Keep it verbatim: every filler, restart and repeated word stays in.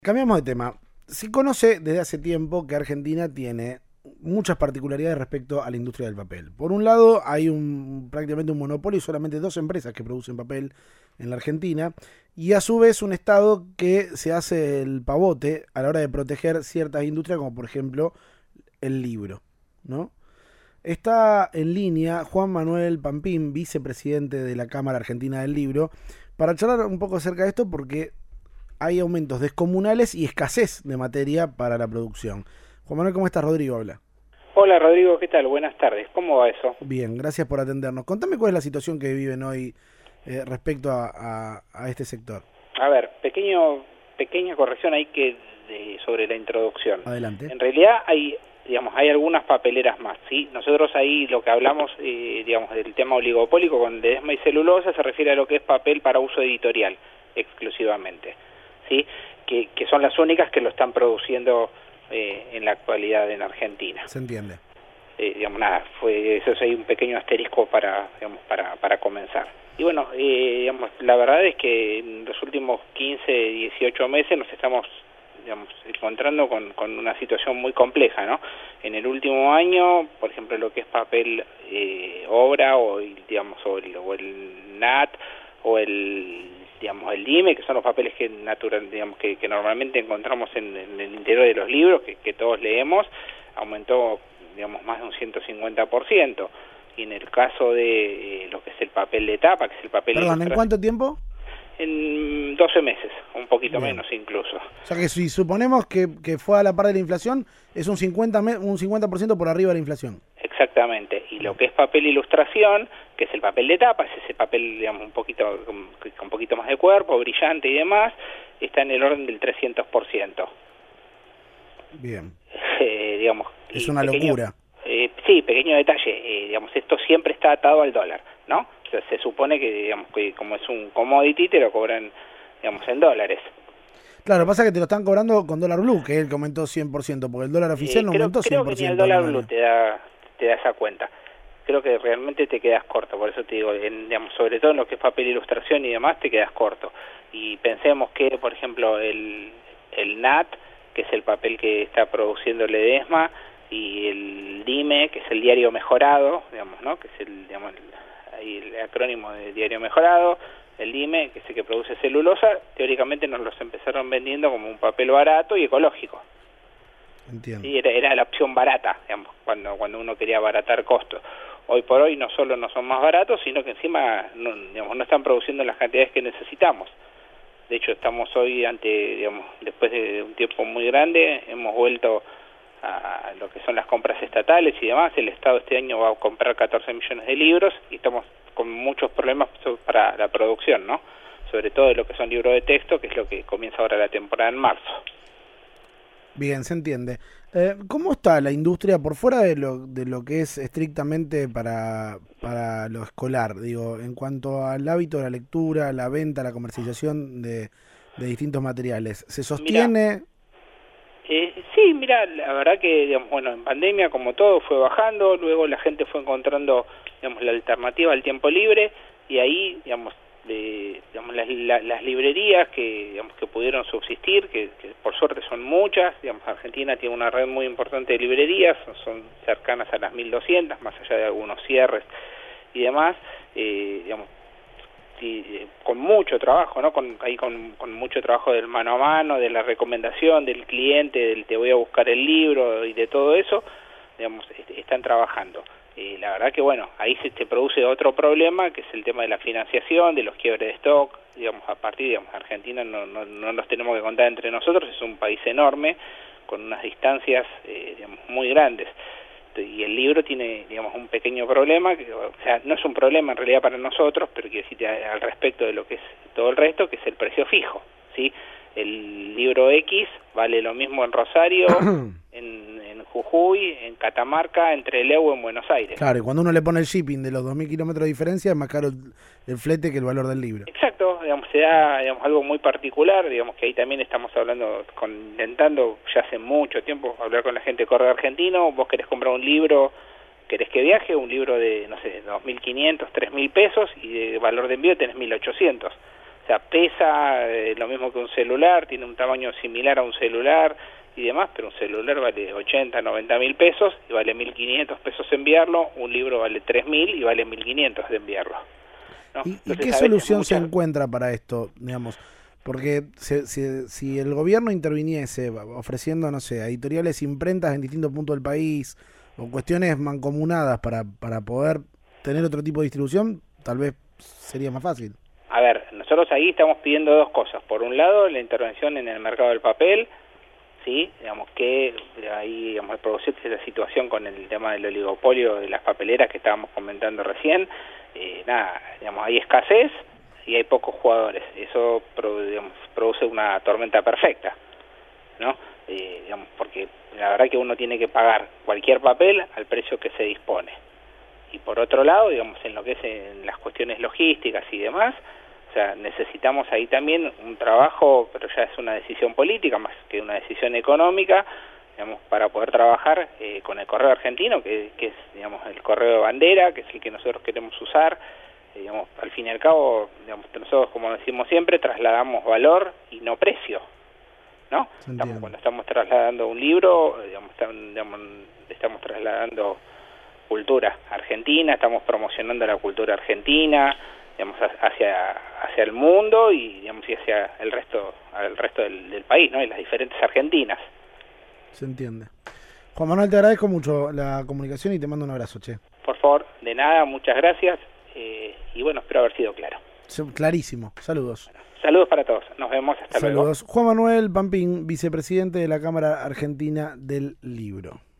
Cambiamos de tema. Se conoce desde hace tiempo que Argentina tiene muchas particularidades respecto a la industria del papel. Por un lado, hay un prácticamente un monopolio y solamente dos empresas que producen papel en la Argentina, y a su vez un Estado que se hace el pavote a la hora de proteger ciertas industrias, como por ejemplo el libro, ¿no? Está en línea Juan Manuel Pampín, vicepresidente de la Cámara Argentina del Libro, para charlar un poco acerca de esto, porque hay aumentos descomunales y escasez de materia para la producción. Juan Manuel, ¿cómo estás? Rodrigo habla. Hola Rodrigo, ¿qué tal? Buenas tardes. ¿Cómo va eso? Bien, gracias por atendernos. Contame cuál es la situación que viven hoy eh, respecto a, a, a este sector. A ver, pequeño, pequeña corrección ahí que de, sobre la introducción. Adelante. En realidad hay, digamos, hay algunas papeleras más, ¿sí? Nosotros ahí lo que hablamos, eh, digamos, del tema oligopólico con Ledesma y celulosa se refiere a lo que es papel para uso editorial, exclusivamente. ¿Sí? Que, que son las únicas que lo están produciendo eh, en la actualidad en Argentina. Se entiende. Eh, digamos, nada, fue eso es ahí un pequeño asterisco para, digamos, para, para comenzar. Y bueno, eh, digamos, la verdad es que en los últimos quince, dieciocho meses nos estamos, digamos, encontrando con, con una situación muy compleja, ¿no? En el último año, por ejemplo, lo que es papel eh, obra o, digamos, o el, o el N A T o el digamos el Dime, que son los papeles que natural, digamos que, que normalmente encontramos en, en el interior de los libros, que, que todos leemos, aumentó, digamos, más de un ciento cincuenta por ciento. Y en el caso de eh, lo que es el papel de tapa, que es el papel... Perdón, ¿en cuánto tiempo? En doce meses, un poquito Bien. menos incluso. O sea que si suponemos que, que fue a la par de la inflación, es un cincuenta por ciento, un cincuenta por ciento por arriba de la inflación. Exactamente, y lo que es papel ilustración, que es el papel de tapa, es ese papel, digamos, un poquito con, con un poquito más de cuerpo, brillante y demás, está en el orden del trescientos por ciento. Bien. Eh, digamos, es una pequeño, locura. Eh, sí, pequeño detalle, eh, digamos, esto siempre está atado al dólar, ¿no? O sea, se supone que, digamos, que como es un commodity, te lo cobran, digamos, en dólares. Claro, pasa que te lo están cobrando con dólar blue, que es el que aumentó cien por ciento, porque el dólar oficial eh, no creo, aumentó cien por ciento. Creo que ni el dólar blue te da, te da esa cuenta. Creo que realmente te quedas corto, por eso te digo, en, digamos, sobre todo en lo que es papel ilustración y demás, te quedas corto. Y pensemos que, por ejemplo, el, el N A T, que es el papel que está produciendo Ledesma, y el Dime, que es el diario mejorado, digamos, ¿no? Que es el, digamos, el, el acrónimo de diario mejorado, el Dime, que es el que produce celulosa, teóricamente nos los empezaron vendiendo como un papel barato y ecológico. Entiendo. Sí, era, era la opción barata, digamos, cuando, cuando uno quería abaratar costos. Hoy por hoy no solo no son más baratos, sino que encima no, digamos, no están produciendo las cantidades que necesitamos. De hecho, estamos hoy ante, digamos, después de un tiempo muy grande, hemos vuelto a lo que son las compras estatales y demás. El Estado este año va a comprar catorce millones de libros y estamos con muchos problemas para la producción, ¿no? Sobre todo de lo que son libros de texto, que es lo que comienza ahora la temporada en marzo. Bien, se entiende. Eh, ¿Cómo está la industria por fuera de lo, de lo que es estrictamente para, para lo escolar? Digo, en cuanto al hábito de la lectura, la venta, la comercialización de, de distintos materiales. ¿Se sostiene? Mirá, eh, sí, mira, la verdad que, digamos, bueno, en pandemia como todo fue bajando, luego la gente fue encontrando, digamos, la alternativa al tiempo libre y ahí, digamos, de, digamos las, la, las librerías que, digamos, que pudieron subsistir, que, que por suerte son muchas, digamos, Argentina tiene una red muy importante de librerías, son, son cercanas a las mil doscientas, más allá de algunos cierres y demás, eh, digamos, y, eh, con mucho trabajo, ¿no? Con, ahí con, con mucho trabajo del mano a mano, de la recomendación del cliente, del te voy a buscar el libro y de todo eso, digamos, est están trabajando. Eh, la verdad que, bueno, ahí se te produce otro problema, que es el tema de la financiación, de los quiebres de stock, digamos, a partir, digamos, Argentina no, no, no nos tenemos que contar entre nosotros, es un país enorme, con unas distancias, eh, digamos, muy grandes. Y el libro tiene, digamos, un pequeño problema, que, o sea, no es un problema en realidad para nosotros, pero quiero decirte al respecto de lo que es todo el resto, que es el precio fijo, ¿sí? El libro X vale lo mismo en Rosario, en, en Jujuy, en Catamarca, en Trelew o en Buenos Aires. Claro, y cuando uno le pone el shipping de los dos mil kilómetros de diferencia, es más caro el, el flete que el valor del libro. Exacto, digamos, se da, digamos, algo muy particular, digamos que ahí también estamos hablando, con, intentando ya hace mucho tiempo hablar con la gente de Correo Argentino. Vos querés comprar un libro, querés que viaje, un libro de, no sé, dos mil quinientos, tres mil pesos y de valor de envío tenés mil ochocientos. O sea, pesa eh, lo mismo que un celular, tiene un tamaño similar a un celular y demás, pero un celular vale ochenta, noventa mil pesos y vale mil quinientos pesos enviarlo, un libro vale tres mil y vale mil quinientos de enviarlo, ¿no? ¿Y, Entonces, ¿y qué solución muchas... se encuentra para esto, digamos? Porque si, si, si el gobierno interviniese ofreciendo, no sé, editoriales imprentas en distintos puntos del país o cuestiones mancomunadas para, para poder tener otro tipo de distribución, tal vez sería más fácil. A ver, nosotros ahí estamos pidiendo dos cosas. Por un lado, la intervención en el mercado del papel, sí, digamos que ahí, digamos, producirse la situación con el tema del oligopolio de las papeleras que estábamos comentando recién, eh, nada, digamos, hay escasez y hay pocos jugadores. Eso, digamos, produce una tormenta perfecta, ¿no? Eh, digamos, porque la verdad que uno tiene que pagar cualquier papel al precio que se dispone. Y por otro lado, digamos, en lo que es en las cuestiones logísticas y demás, o sea, necesitamos ahí también un trabajo, pero ya es una decisión política más que una decisión económica, digamos, para poder trabajar eh, con el correo argentino, que, que es, digamos, el correo de bandera, que es el que nosotros queremos usar. Eh, digamos, al fin y al cabo, digamos, nosotros, como decimos siempre, trasladamos valor y no precio, ¿no? Estamos, cuando estamos trasladando un libro, digamos, estamos, digamos, estamos trasladando cultura argentina, estamos promocionando la cultura argentina, digamos, hacia hacia el mundo y, digamos, y hacia el resto al resto del, del país, ¿no? Y las diferentes Argentinas. Se entiende. Juan Manuel, te agradezco mucho la comunicación y te mando un abrazo, che. Por favor, de nada, muchas gracias eh, y bueno, espero haber sido claro. Clarísimo. Saludos. Bueno, saludos para todos. Nos vemos. Hasta luego. Saludos. Juan Manuel Pampín, vicepresidente de la Cámara Argentina del Libro.